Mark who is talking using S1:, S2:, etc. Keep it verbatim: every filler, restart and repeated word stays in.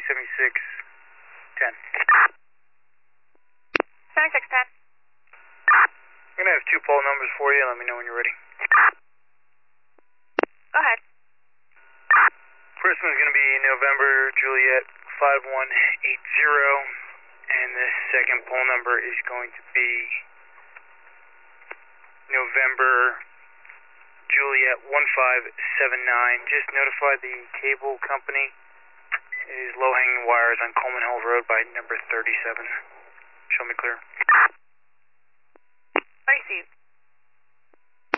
S1: seventy-six ten.
S2: seventy-six ten.
S1: I'm going to have two pole numbers for you. Let me know when you're ready.
S2: Go ahead.
S1: First one's going to be November Juliet five one eight zero, and the second pole number is going to be November Juliet one five seven nine. Just notify the cable company. It is low-hanging wires on Coleman Hill Road by number thirty-seven. Show me clear.
S2: I see.